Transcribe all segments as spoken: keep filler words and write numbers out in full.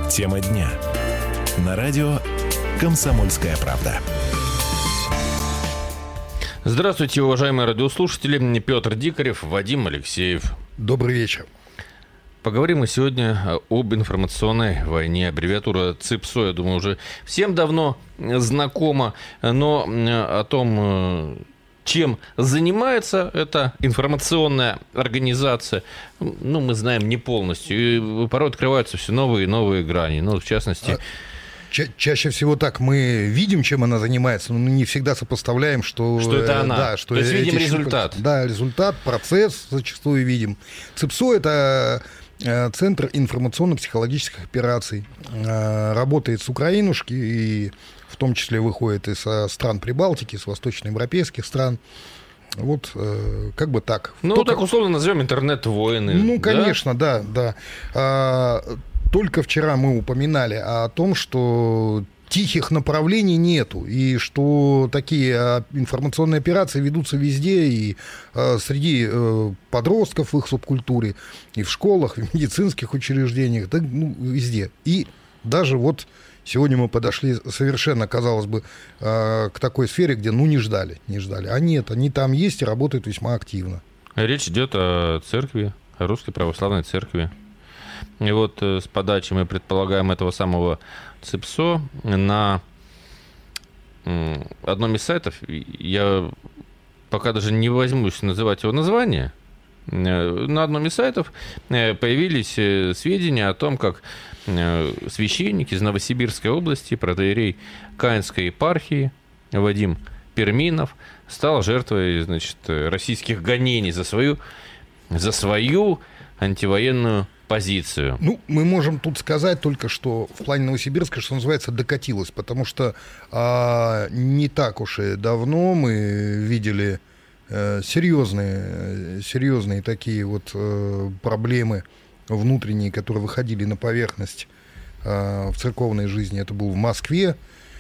Тема дня. На радио «Комсомольская правда». Здравствуйте, уважаемые радиослушатели. Петр Дикарев, Вадим Алексеев. Добрый вечер. Поговорим мы сегодня об информационной войне. Аббревиатура ЦИПСО, я думаю, уже всем давно знакома. Но о том, чем занимается эта информационная организация, ну, мы знаем не полностью. И порой открываются все новые и новые грани. Ну, в частности... Ча- чаще всего так мы видим, чем она занимается, но не всегда сопоставляем, что... Что это она. Да, что То есть видим эти... результат. Да, результат, процесс зачастую видим. ЦИПСО – это Центр информационно-психологических операций. Работает с Украинушки и в том числе выходит из стран Прибалтики, с восточноевропейских стран. Вот как бы так. Ну, Только... так условно назовем интернет-войны. Ну, да? конечно, да, да. А, только вчера мы упоминали о том, что тихих направлений нету, и что такие информационные операции ведутся везде, и а, среди а, подростков в их субкультуре, и в школах, и в медицинских учреждениях, да, ну, везде. И даже вот сегодня мы подошли совершенно, казалось бы, к такой сфере, где ну не ждали, не ждали. А нет, они там есть и работают весьма активно. Речь идет о церкви, о Русской Православной Церкви. И вот с подачи, мы предполагаем, этого самого ЦИПСО на одном из сайтов, я пока даже не возьмусь называть его название, на одном из сайтов появились сведения о том, как священник из Новосибирской области, протоиерей Каинской епархии Вадим Перминов стал жертвой, значит, российских гонений за свою, за свою антивоенную позицию. Ну, мы можем тут сказать только, что в плане Новосибирска, что называется, докатилось, потому что а, не так уж и давно мы видели а, серьезные, серьезные такие вот а, проблемы внутренние, которые выходили на поверхность а, в церковной жизни. Это был в Москве.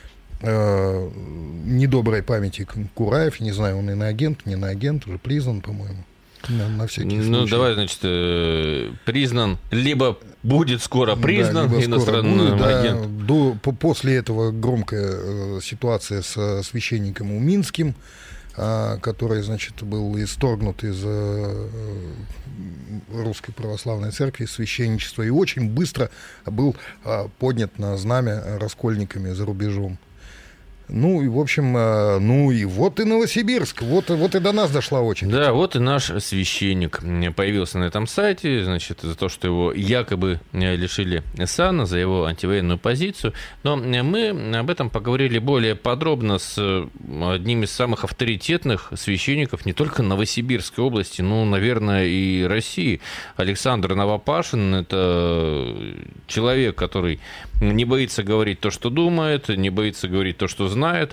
А, недоброй памяти Кураев, не знаю, он иноагент, не иноагент, уже признан, по-моему. На, на всякий случай. Ну, давай, значит, э, признан, либо будет скоро признан, да, иностранным будет, агентом. Да, до, по, после этого громкая э, ситуация с священником Уминским, э, который, значит, был исторгнут из э, Русской Православной Церкви, священничества, и очень быстро был э, поднят на знамя раскольниками за рубежом. Ну, и, в общем, ну, и вот и Новосибирск, вот, вот и до нас дошла очередь. Да, вот и наш священник появился на этом сайте, значит, за то, что его якобы лишили сана, за его антивоенную позицию. Но мы об этом поговорили более подробно с одним из самых авторитетных священников не только Новосибирской области, но, наверное, и России. Александр Новопашин – это человек, который не боится говорить то, что думает, не боится говорить то, что знает. знает,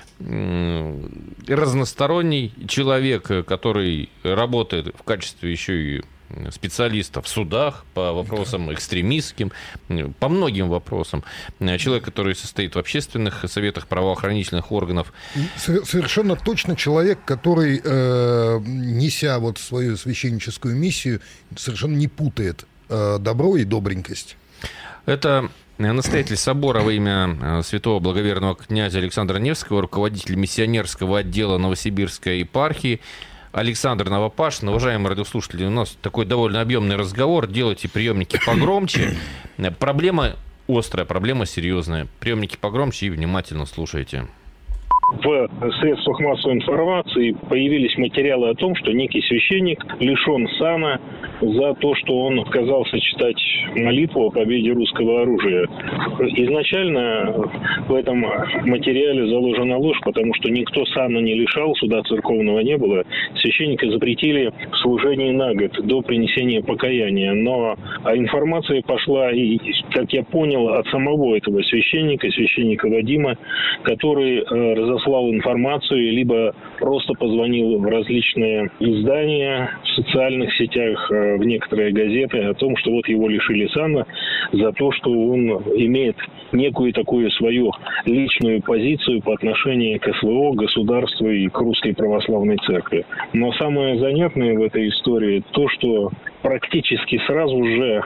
разносторонний человек, который работает в качестве еще и специалиста в судах по вопросам экстремистским, по многим вопросам. Человек, который состоит в общественных советах правоохранительных органов. Совершенно точно человек, который, э, неся вот свою священническую миссию, совершенно не путает э, добро и добренькость. Это настоятель собора во имя святого благоверного князя Александра Невского, руководитель миссионерского отдела Новосибирской епархии Александр Новопашин. Уважаемые радиослушатели, у нас такой довольно объемный разговор. Делайте приемники погромче. Проблема острая, проблема серьезная. Приемники погромче и внимательно слушайте. В средствах массовой информации появились материалы о том, что некий священник лишен сана за то, что он отказался читать молитву о победе русского оружия. Изначально в этом материале заложена ложь, потому что никто сана не лишал, суда церковного не было. Священника запретили в служении на год до принесения покаяния. Но информация пошла, и, как я понял, от самого этого священника, священника Вадима, который разослал информацию, либо просто позвонил в различные издания в социальных сетях, в некоторые газеты о том, что вот его лишили сана за то, что он имеет некую такую свою личную позицию по отношению к СВО, государству и к Русской Православной Церкви. Но самое занятное в этой истории то, что практически сразу же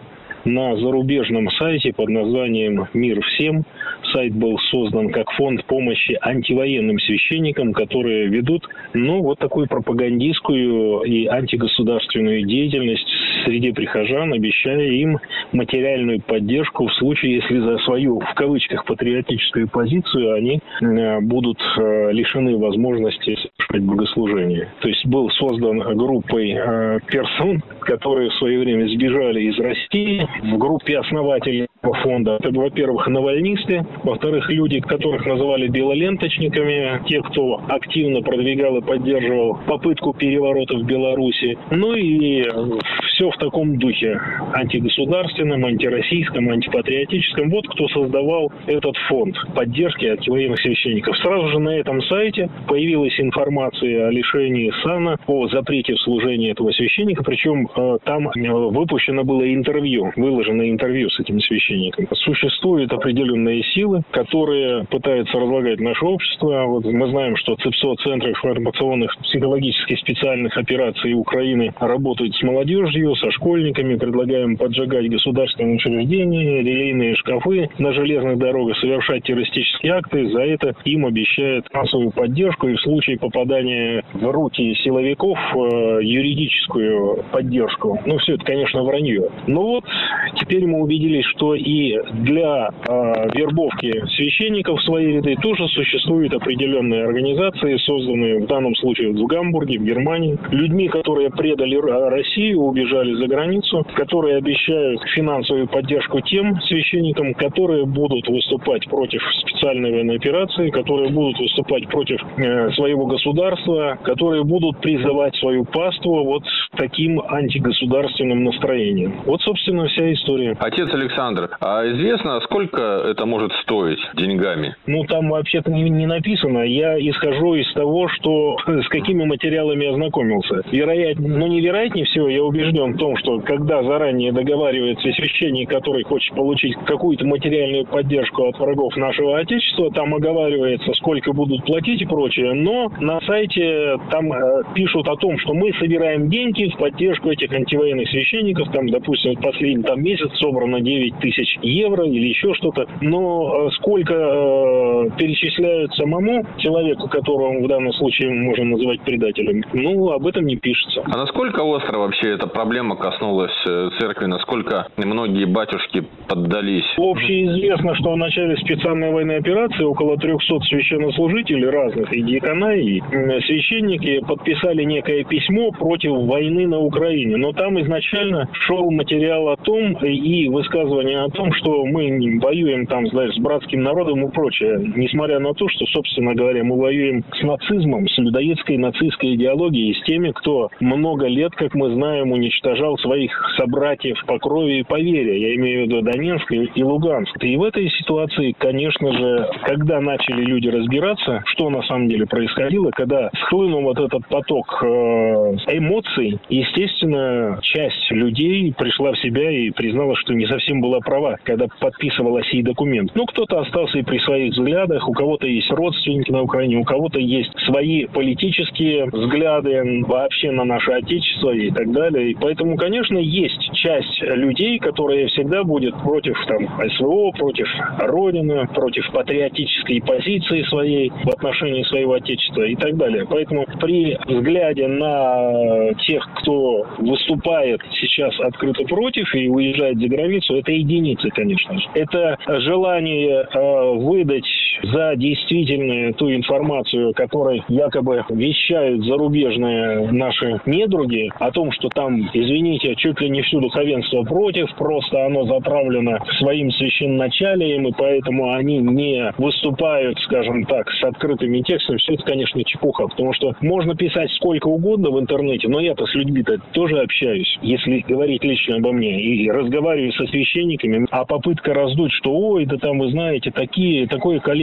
на зарубежном сайте под названием «Мир всем». Сайт был создан как фонд помощи антивоенным священникам, которые ведут, ну, вот такую пропагандистскую и антигосударственную деятельность среди прихожан, обещая им материальную поддержку в случае, если за свою, в кавычках, патриотическую позицию они э, будут э, лишены возможности совершать богослужение. То есть был создан группой э, персон, которые в свое время сбежали из России. В группе основателей фонда это, во-первых, навальнисты, во-вторых, люди, которых называли белоленточниками, те, кто активно продвигал и поддерживал попытку переворота в Беларуси. Ну и все в таком духе антигосударственном, антироссийском, антипатриотическом. Вот кто создавал этот фонд поддержки антивоенных священников. Сразу же на этом сайте появилась информация о лишении сана, о запрете в служении этого священника, причем э, там выпущено было интервью, выложено интервью с этим священником. Существуют определенные силы, которые пытаются разлагать наше общество. Вот мы знаем, что ЦИПСО, Центр информационных психологических специальных операций Украины, работают с молодежью, со школьниками, предлагаем поджигать государственные учреждения, релейные шкафы на железных дорогах, совершать террористические акты. За это им обещают массовую поддержку и в случае попадания в руки силовиков э, юридическую поддержку. Ну, все это, конечно, вранье. Но вот теперь мы убедились, что и для э, вербовки священников в свои ряды тоже существуют определенные организации, созданные в данном случае в Гамбурге, в Германии, людьми, которые предали Россию, убежали за границу, которые обещают финансовую поддержку тем священникам, которые будут выступать против специальной военной операции, которые будут выступать против э, своего государства, которые будут призывать свою паству вот таким антигосударственным настроением. Вот, собственно, вся история. Отец Александр, а известно, сколько это может стоить деньгами? Ну, там вообще-то не, не написано. Я исхожу из того, что с какими материалами ознакомился. Вероятнее, ну, невероятнее всего, я убежден в том, что когда заранее договаривается священник, который хочет получить какую-то материальную поддержку от врагов нашего Отечества, там оговаривается, сколько будут платить и прочее, но на сайте там э, пишут о том, что мы собираем деньги в поддержку этих антивоенных священников, там, допустим, последний там, месяц собрано девять тысяч евро или еще что-то, но э, сколько э, перечисляют самому человеку, которого в данном случае можно называть предателем, ну, об этом не пишется. А насколько остро вообще эта проблема коснулась церкви, насколько многие батюшки поддались? Общеизвестно, что в начале специальной военной операции около трехсот священнослужителей разных, и диакона, и священники подписали некое письмо против войны на Украине. Но там изначально шел материал о том и высказывание о том, что мы воюем там, знаешь, с братским народом и прочее. Несмотря на то, что, собственно говоря, мы воюем с нацизмом, с людоедской нацистской идеологией, с теми, кто много лет, как мы знаем, уничтожал своих собратьев по крови и по вере. Я имею в виду Донецк и Луганск. И в этой ситуации, конечно же, когда начали люди разбираться, что на самом деле происходило, когда схлынул вот этот поток эмоций, естественно, часть людей пришла в себя и признала, что не совсем была права, когда подписывала сей документ. Ну, кто-то остался и при своих взглядах, у кого-то есть родственники на Украине, у кого-то есть свои политические взгляды вообще на наше Отечество и так далее. И поэтому, конечно, есть часть людей, которая всегда будет против там, СВО, против Родины, против патриотической позиции своей в отношении своего Отечества и так далее. Поэтому при взгляде на тех, кто выступает сейчас открыто против и уезжает за границу, это единицы, конечно же. Это желание э, выдать за действительную ту информацию, которой якобы вещают зарубежные наши недруги, о том, что там, извините, чуть ли не всю духовенство против, просто оно заправлено своим священноначалием, и поэтому они не выступают, скажем так, с открытыми текстами. Все это, конечно, чепуха, потому что можно писать сколько угодно в интернете, но я-то с людьми-то тоже общаюсь, если говорить лично обо мне, и разговариваю со священниками, а попытка раздуть, что ой, да там, вы знаете, такие, такое количество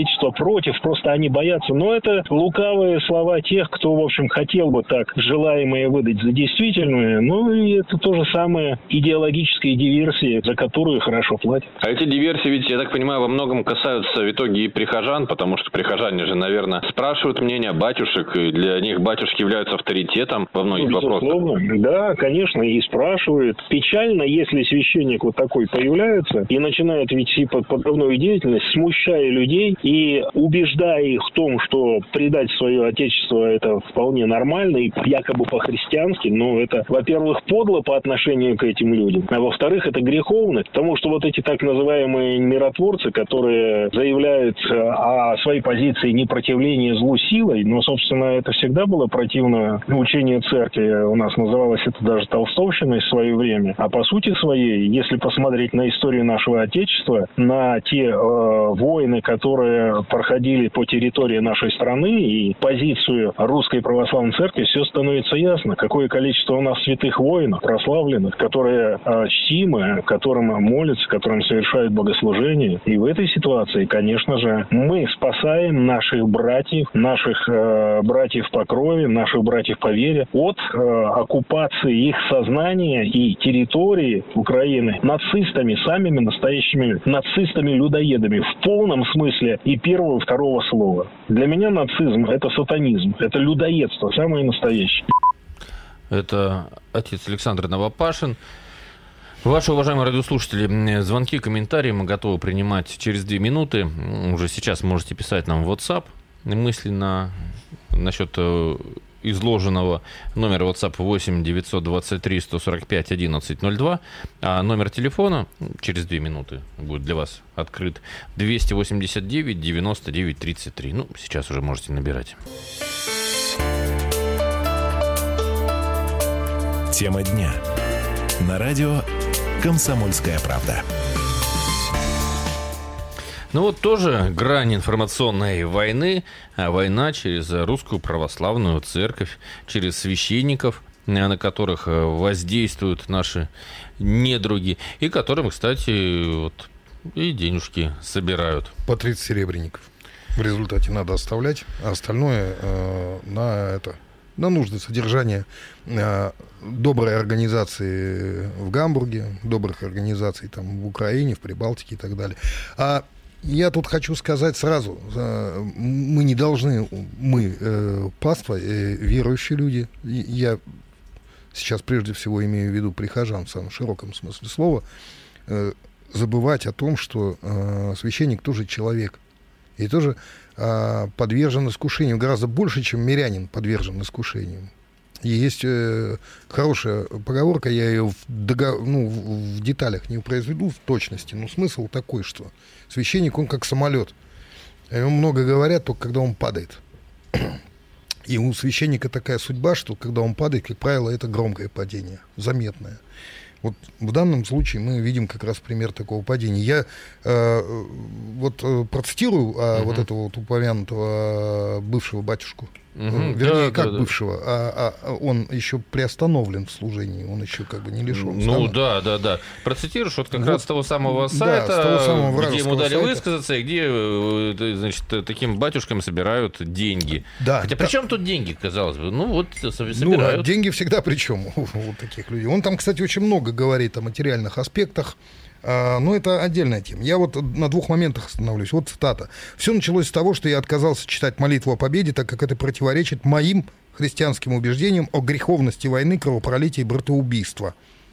Отечества против, просто они боятся. Но это лукавые слова тех, кто, в общем, хотел бы так желаемое выдать за действительное. Ну и это то же самое идеологические диверсии, за которую хорошо платят. А эти диверсии, ведь, я так понимаю, во многом касаются в итоге и прихожан, потому что прихожане же, наверное, спрашивают мнение батюшек, и для них батюшки являются авторитетом во многих ну, вопросах. Да, конечно, и спрашивают. Печально, если священник вот такой появляется и начинает вести подрывную деятельность, смущая людей и убеждая их в том, что предать свое отечество это вполне нормально и якобы по-христиански, но это, во-первых, подло по отношению к этим людям, а во-вторых, это греховно, потому что вот эти так называемые миротворцы, которые заявляют о своей позиции непротивления злу силой, но, собственно, это всегда было противно учению церкви. У нас называлось это даже толстовщиной в свое время. А по сути своей, если посмотреть на историю нашего Отечества, на те э, войны, которые проходили по территории нашей страны и позицию Русской Православной Церкви, все становится ясно. Какое количество у нас святых воинов, прославленных, которые э, чтимы, которым молятся, которым совершают богослужение. И в этой ситуации, конечно же, мы спасаем наших братьев, наших э, братьев по крови, наших братьев по вере от э, оккупации их сознания и территории Украины нацистами, самими настоящими нацистами-людоедами в полном смысле и первого, и второго слова. Для меня нацизм – это сатанизм, это людоедство, самое настоящее. Это отец Александр Новопашин. Ваши, уважаемые радиослушатели, звонки, комментарии мы готовы принимать через две минуты. Уже сейчас можете писать нам в WhatsApp мысли на, насчет изложенного. Номер WhatsApp восемь девятьсот двадцать три сто сорок пять одиннадцать ноль два, а номер телефона через две минуты будет для вас открыт двести восемьдесят девять девяносто девять тридцать три. Ну, сейчас уже можете набирать. Тема дня. На радио «Комсомольская правда». Ну вот тоже грань информационной войны, а война через Русскую Православную Церковь, через священников, на которых воздействуют наши недруги, и которым, кстати, вот, и денежки собирают. По тридцать серебряников. В результате надо оставлять, а остальное э, на это... на нужды содержания э, доброй организации в Гамбурге, добрых организаций там в Украине, в Прибалтике и так далее. А я тут хочу сказать сразу, э, мы не должны, мы, э, паства, э, верующие люди, я сейчас прежде всего имею в виду прихожан в самом широком смысле слова, э, забывать о том, что э, священник тоже человек. И тоже а, подвержен искушению гораздо больше, чем мирянин подвержен искушению. И есть э, хорошая поговорка, я ее в, дого... ну, в деталях не произведу в точности, но смысл такой, что священник, он как самолет. О нем много говорят, только когда он падает. И у священника такая судьба, что когда он падает, как правило, это громкое падение, заметное. Вот в данном случае мы видим как раз пример такого падения. Я э, вот э, процитирую э, угу. вот этого вот упомянутого бывшего батюшку. Угу. Вернее, да, как да, бывшего, да. А, а он еще приостановлен в служении, он еще как бы не лишен. Ну да, да, да. Процитируешь вот как вот, раз с того самого сайта, да, с того самого где ему дали сайта. высказаться, и где, значит, таким батюшкам собирают деньги. Да, Хотя да. при чем тут деньги, казалось бы? Ну вот собирают. Ну, деньги всегда при чем у вот таких людей. Он там, кстати, очень много говорит о материальных аспектах. Но это отдельная тема. Я вот на двух моментах остановлюсь. Вот цитата. «Все началось с того, что я отказался читать молитву о победе, так как это противоречит моим христианским убеждениям о греховности войны, кровопролития и братоубийства».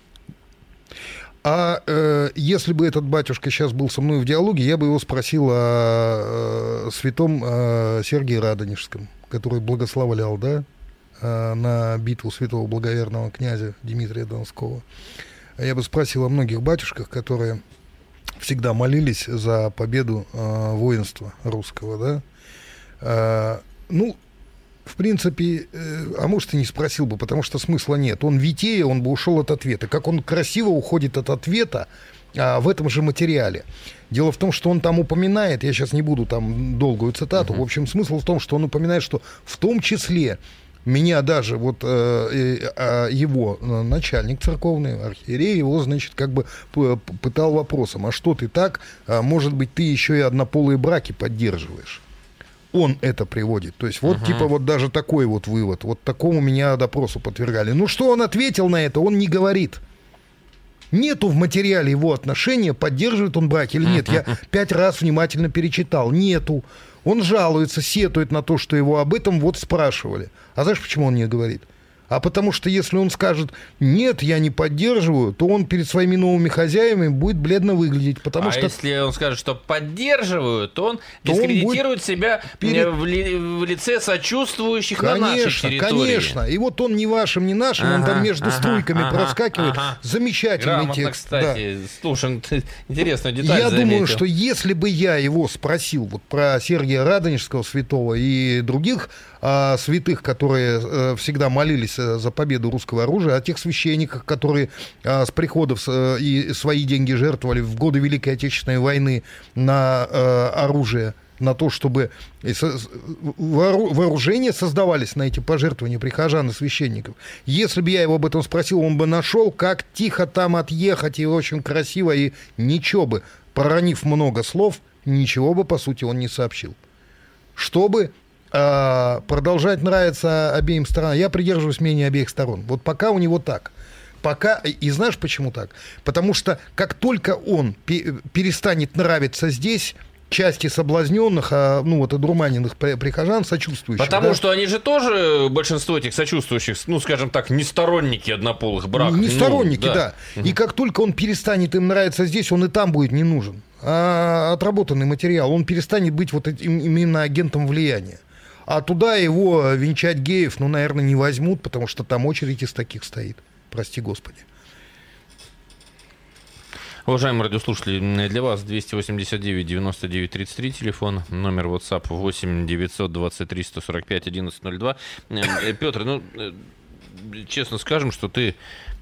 А э, если бы этот батюшка сейчас был со мной в диалоге, я бы его спросил о, о святом э, Сергии Радонежском, который благословлял, да, э, на битву святого благоверного князя Дмитрия Донского. Я бы спросил о многих батюшках, которые всегда молились за победу э, воинства русского, да. Э, ну, в принципе, э, а может, и не спросил бы, потому что смысла нет. Он витея, он бы ушел от ответа. Как он красиво уходит от ответа э, в этом же материале. Дело в том, что он там упоминает, я сейчас не буду там долгую цитату, uh-huh. в общем, смысл в том, что он упоминает, что в том числе Меня даже вот э, э, его начальник церковный, архиерей, его, значит, как бы пытал вопросом, а что ты так, а, может быть, ты еще и однополые браки поддерживаешь? Он это приводит. То есть вот uh-huh. типа вот даже такой вот вывод. Вот такому меня допросу подвергали. Ну что он ответил на это? Он не говорит. Нету в материале его отношения, поддерживает он браки или нет. Я пять раз внимательно перечитал. Нету. Он жалуется, сетует на то, что его об этом вот спрашивали. А знаешь, почему он не говорит? А потому что если он скажет, нет, я не поддерживаю, то он перед своими новыми хозяевами будет бледно выглядеть. Потому а что... если он скажет, что поддерживаю, то он то дискредитирует он себя перед... в, ли... в лице сочувствующих конечно, на нашей территории. Конечно, и вот он ни вашим, ни нашим, ага, он там между ага, струйками ага, проскакивает. Ага. Замечательный грамотно, текст. Кстати, да. Слушай, интересную деталь Я заметил. думаю, что если бы я его спросил вот про Сергия Радонежского святого и других а, святых, которые а, всегда молились за победу русского оружия, о тех священниках, которые а, с приходов а, и свои деньги жертвовали в годы Великой Отечественной войны на а, оружие, на то, чтобы вооружения создавались на эти пожертвования прихожан и священников. Если бы я его об этом спросил, он бы нашел, как тихо там отъехать, и очень красиво, и ничего бы, проронив много слов, ничего бы, по сути, он не сообщил. Чтобы продолжать нравиться обеим сторонам. Я придерживаюсь мнения обеих сторон. Вот пока у него так. Пока, и знаешь, почему так? Потому что как только он перестанет нравиться здесь, части соблазненных, а, ну вот одурманенных прихожан, сочувствующих. Потому да? что они же тоже, большинство этих сочувствующих, ну, скажем так, не сторонники однополых браков. Не сторонники, ну, да. да. И как только он перестанет им нравиться здесь, он и там будет не нужен. А отработанный материал, он перестанет быть вот этим, именно агентом влияния. А туда его венчать геев, ну, наверное, не возьмут, потому что там очередь из таких стоит. Прости Господи. Уважаемые радиослушатели, для вас двести восемьдесят девять девяносто девять тридцать три телефон, номер WhatsApp восемь девятьсот двадцать три сто сорок пять одиннадцать ноль два. Петр, ну, честно скажем, что ты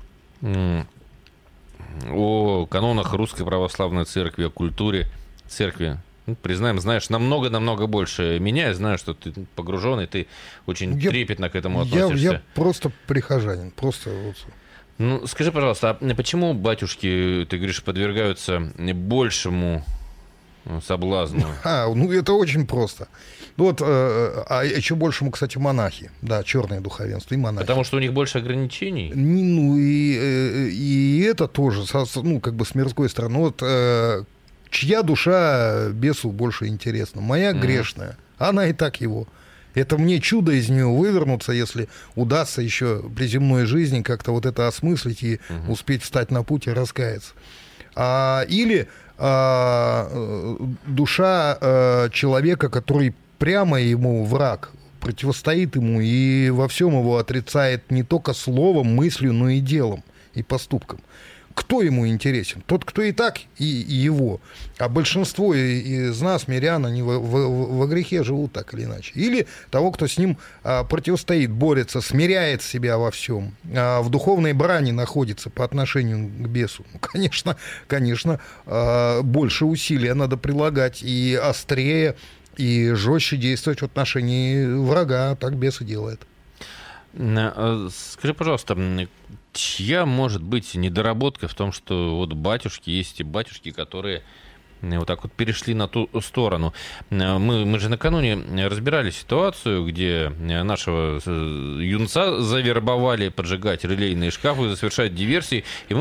о канонах Русской Православной Церкви, о культуре церкви, ну, признаем, знаешь намного-намного больше меня. Я знаю, что ты погруженный, ты очень я, трепетно к этому относишься. Я, я просто прихожанин, просто вот... Ну, скажи, пожалуйста, а почему батюшки, ты говоришь, подвергаются большему соблазну? А, ну это очень просто. Вот, а еще большему, кстати, монахи. Да, черное духовенство и монахи. Потому что у них больше ограничений? Ну и, и это тоже, ну, как бы с мирской стороны. Вот чья душа бесу больше интересна? Моя mm-hmm. грешная. Она и так его. Это мне чудо из нее вывернуться, если удастся еще при земной жизни как-то вот это осмыслить и угу. успеть встать на путь и раскаяться. А, или а, душа а, человека, который прямо ему враг, противостоит ему и во всем его отрицает не только словом, мыслью, но и делом, и поступком. Кто ему интересен? Тот, кто и так, и, и его. А большинство из нас, мирян, они во, во, во грехе живут так или иначе. Или того, кто с ним а, противостоит, борется, смиряет себя во всем, а в духовной брани находится по отношению к бесу. Ну, конечно, конечно, а, больше усилия надо прилагать и острее, и жестче действовать в отношении врага. Так бес и делает. Скажи, пожалуйста, чья может быть недоработка в том, что вот батюшки, есть и батюшки, которые вот так вот перешли на ту сторону? Мы, мы же накануне разбирали ситуацию, где нашего юнца завербовали поджигать релейные шкафы, совершать диверсии, и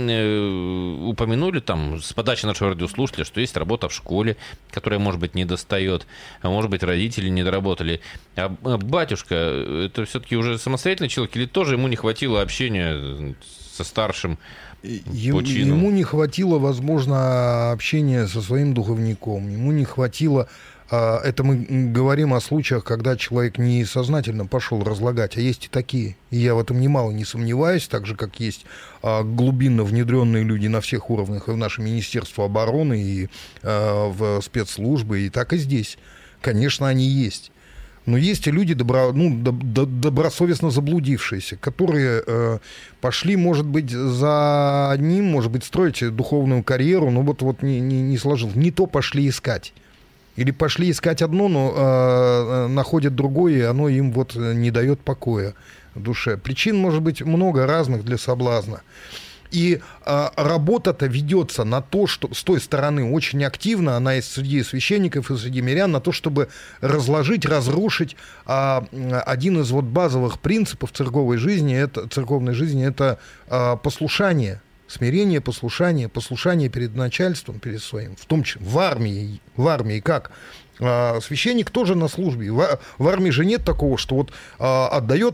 мы упомянули там с подачи нашего радиослушателя, что есть работа в школе, которая, может быть, не достает, а может быть, родители не доработали. А батюшка, это все-таки уже самостоятельный человек, или тоже ему не хватило общения со старшим? Ему, ему не хватило, возможно, общения со своим духовником. Ему не хватило... Это мы говорим о случаях, когда человек не сознательно пошел разлагать, а есть и такие. И я в этом немало не сомневаюсь, так же, как есть глубинно внедренные люди на всех уровнях, и в наше Министерство обороны, и в спецслужбы, и так и здесь. Конечно, они есть. Но есть и люди добро, ну, добросовестно заблудившиеся, которые э, пошли, может быть, за одним, может быть, строить духовную карьеру, но вот, вот не, не, не сложилось. Не то пошли искать. Или пошли искать одно, но э, находят другое, и оно им вот не дает покоя в душе. Причин может быть много разных для соблазна. И э, работа-то ведется на то, что с той стороны очень активно, она и среди священников, и среди мирян, на то, чтобы разложить, разрушить э, один из вот базовых принципов церковной жизни, это, церковной жизни, это э, послушание, смирение, послушание, послушание перед начальством, перед своим, в том числе в армии, в армии как? А, священник тоже на службе. В, в армии же нет такого, что вот а, отдает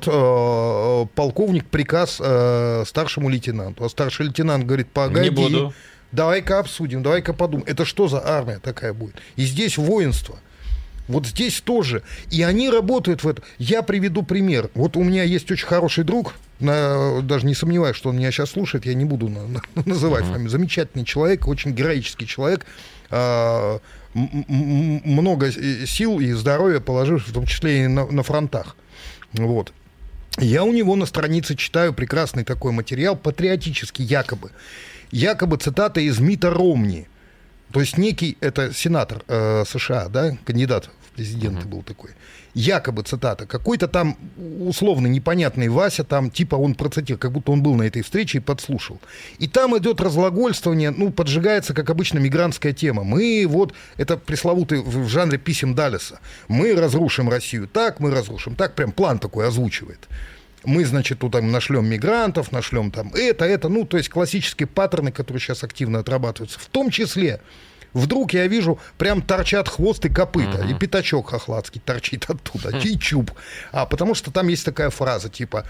а, полковник приказ а, старшему лейтенанту, а старший лейтенант говорит: погоди, не буду. Давай-ка обсудим, давай-ка подумаем. Это что за армия такая будет? И здесь воинство. Вот здесь тоже. И они работают в этом. Я приведу пример. Вот у меня есть очень хороший друг, на, даже не сомневаюсь, что он меня сейчас слушает, я не буду на, на, называть uh-huh. фамилию. Замечательный человек, очень героический человек, а, м- м- много сил и здоровья положив, в том числе и на, на фронтах. Вот. Я у него на странице читаю прекрасный такой материал, патриотический якобы. Якобы цитата из Митта Ромни. То есть некий, это сенатор э, США, да, кандидат в президенты uh-huh. был такой. Якобы, цитата, какой-то там условно непонятный Вася, там типа он процитировал, как будто он был на этой встрече и подслушал. И там идет разглагольствование, ну, поджигается, как обычно, мигрантская тема. Мы вот, это пресловутый в жанре писем Даллеса. Мы разрушим Россию так, мы разрушим так, прям план такой озвучивает. Мы, значит, тут там нашлем мигрантов, нашлем там это, это, ну, то есть классические паттерны, которые сейчас активно отрабатываются. В том числе, вдруг я вижу, прям торчат хвост и копыта, uh-huh. и пятачок хохладский торчит оттуда, uh-huh. и чуб. А потому что там есть такая фраза, типа,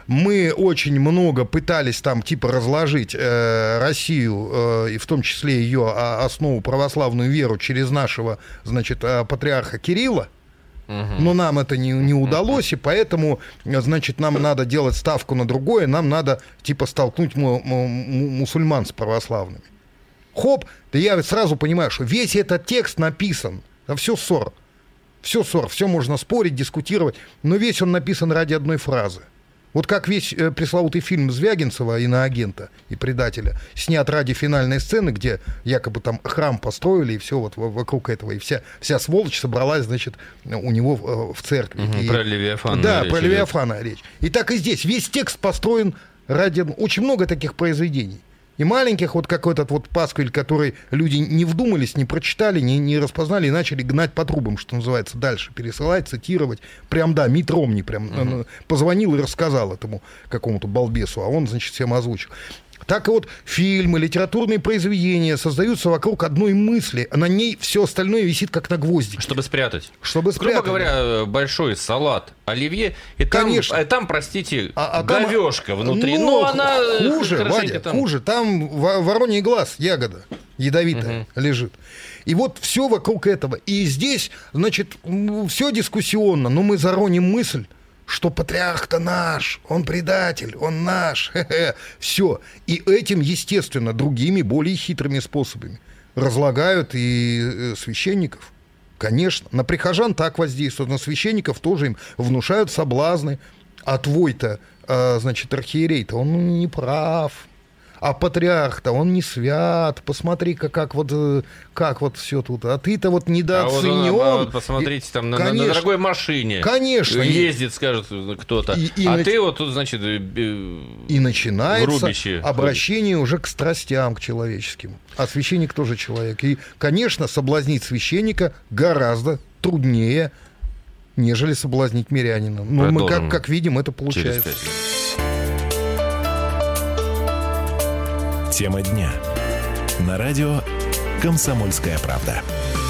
мы очень много пытались там, типа, разложить э, Россию, э, и в том числе ее основу православную веру через нашего, значит, э, патриарха Кирилла, но нам это не, не удалось, и поэтому, значит, нам надо делать ставку на другое, нам надо, типа, столкнуть му- му- мусульман с православными. Хоп, да я сразу понимаю, что весь этот текст написан, да все ссор, все ссор, все можно спорить, дискутировать, но весь он написан ради одной фразы. Вот как весь э, пресловутый фильм Звягинцева, иноагента и предателя, снят ради финальной сцены, где якобы там храм построили, и все вот вокруг этого, и вся, вся сволочь собралась, значит, у него в, в церкви. Угу, и, про Левиафана Да, речь про идет. Левиафана речь. И так и здесь. Весь текст построен ради... Очень много таких произведений. И маленьких, вот как этот вот пасквиль, который люди не вдумались, не прочитали, не, не распознали и начали гнать по трубам, что называется, дальше пересылать, цитировать. Прям, да, Митт Ромни прям uh-huh. позвонил и рассказал этому какому-то балбесу, а он, значит, всем озвучил. Так и вот фильмы, литературные произведения создаются вокруг одной мысли, а на ней все остальное висит как на гвоздике. Чтобы спрятать. Чтобы спрятать. Грубо говоря, большой салат оливье, и там, а там, простите, а, а говёшка там, внутри. Ну, но она хуже, Вадя, там... хуже. Там вороний глаз, ягода ядовитая угу. лежит. И вот все вокруг этого. И здесь, значит, все дискуссионно, но мы зароним мысль, что патриарх-то наш, он предатель, он наш, хе-хе, все. И этим, естественно, другими, более хитрыми способами разлагают и священников. Конечно, на прихожан так воздействуют, на священников тоже им внушают соблазны. А твой-то, значит, архиерей-то, он не прав. А патриарх-то, он не свят. Посмотри-ка, как вот, как вот все тут. А ты-то вот недооценен. А вот, а вот посмотрите, там на, конечно, на дорогой машине. Конечно. Ездит, скажет кто-то. И, и а нач... ты вот тут, значит, и начинается обращение уже к страстям, к человеческим. А священник тоже человек. И, конечно, соблазнить священника гораздо труднее, нежели соблазнить мирянина. Но мы, как, как видим, это получается. Тема дня. На радио «Комсомольская правда».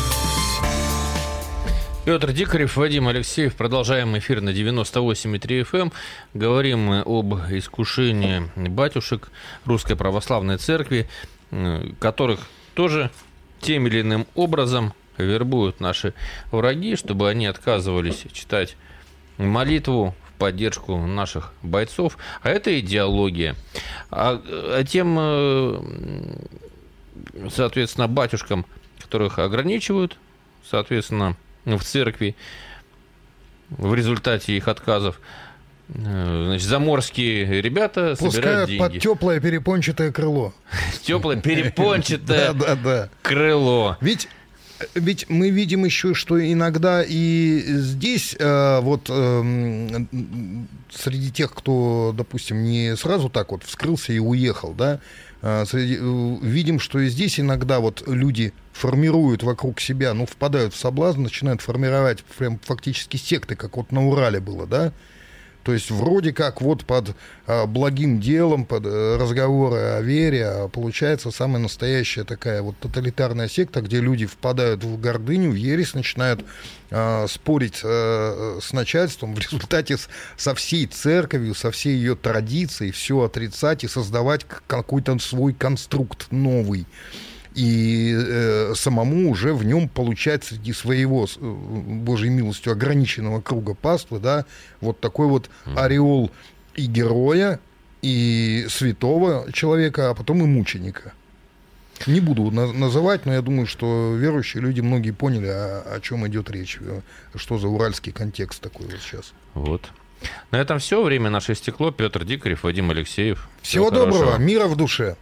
Петр Дикарев, Вадим Алексеев. Продолжаем эфир на девяносто восемь и три эф эм. Говорим мы об искушении батюшек Русской Православной Церкви, которых тоже тем или иным образом вербуют наши враги, чтобы они отказывались читать молитву в поддержку наших бойцов. А это идеология. А, а тем, соответственно, батюшкам, которых ограничивают, соответственно, в церкви в результате их отказов, значит, заморские ребята собирают деньги. Под теплое перепончатое крыло. Теплое перепончатое крыло. Ведь ведь мы видим еще, что иногда и здесь э, вот э, среди тех, кто, допустим, не сразу так вот вскрылся и уехал, да, э, среди, э, видим, что и здесь иногда вот люди формируют вокруг себя, ну, впадают в соблазн, начинают формировать прям фактически секты, как вот на Урале было, да. То есть вроде как вот под а, благим делом, под а, разговоры о вере, а получается самая настоящая такая вот тоталитарная секта, где люди впадают в гордыню, в ересь, начинают а, спорить а, с начальством, в результате с, со всей церковью, со всей ее традицией, все отрицать и создавать какой-то свой конструкт новый. И э, самому уже в нем получать среди своего, Божьей милостью, ограниченного круга паствы, да, вот такой вот ореол и героя, и святого человека, а потом и мученика. Не буду на- называть, но я думаю, что верующие люди многие поняли, о, о чем идет речь, что за уральский контекст такой вот сейчас. Вот. На этом все. Время наше истекло. Петр Дикарев, Вадим Алексеев. Всего, Всего доброго, хорошего. Мира в душе.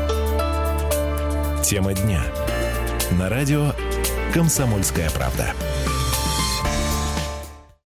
Тема дня. На радио «Комсомольская правда».